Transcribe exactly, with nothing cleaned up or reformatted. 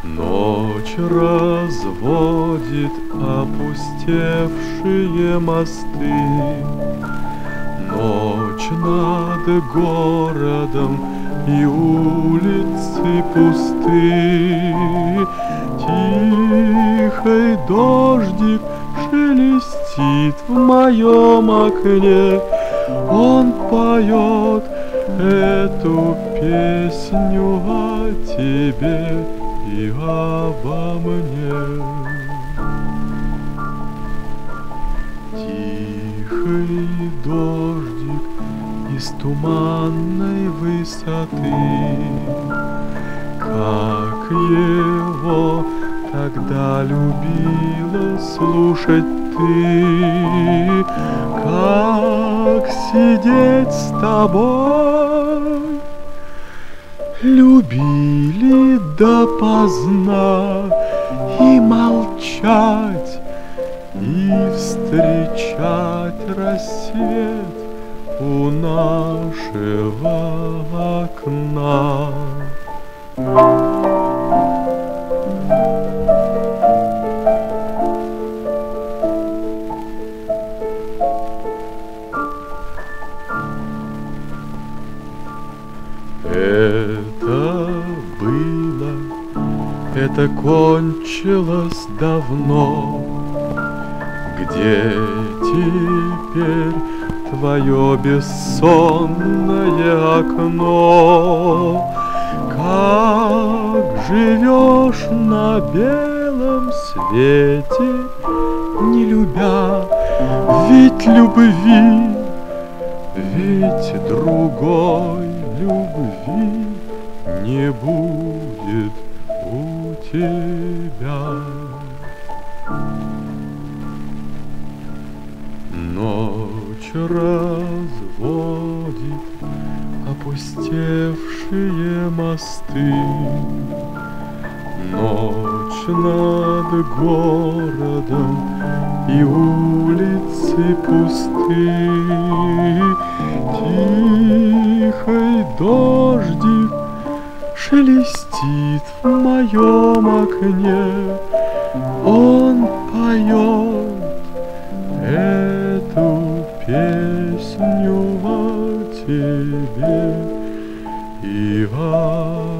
Ночь разводит опустевшие мосты, ночь над городом, и улицы пусты. Тихий дождик шелестит в моем окне, он поет эту песню о тебе и обо мне. Тихий дождик из туманной высоты, как его тогда любила слушать ты, как сидеть с тобой любили допоздна и молчать, и встречать рассвет у нашего окна. Это было, это кончилось давно. Где теперь твое бессонное окно? Как живешь на белом свете, не любя? Ведь любви, ведь другой любви не будет у тебя. Ночь разводит опустевшие мосты, ночь над городом, и улицы пусты. Тихий дождик шелестит в моем окне, он поет эту песню о тебе и о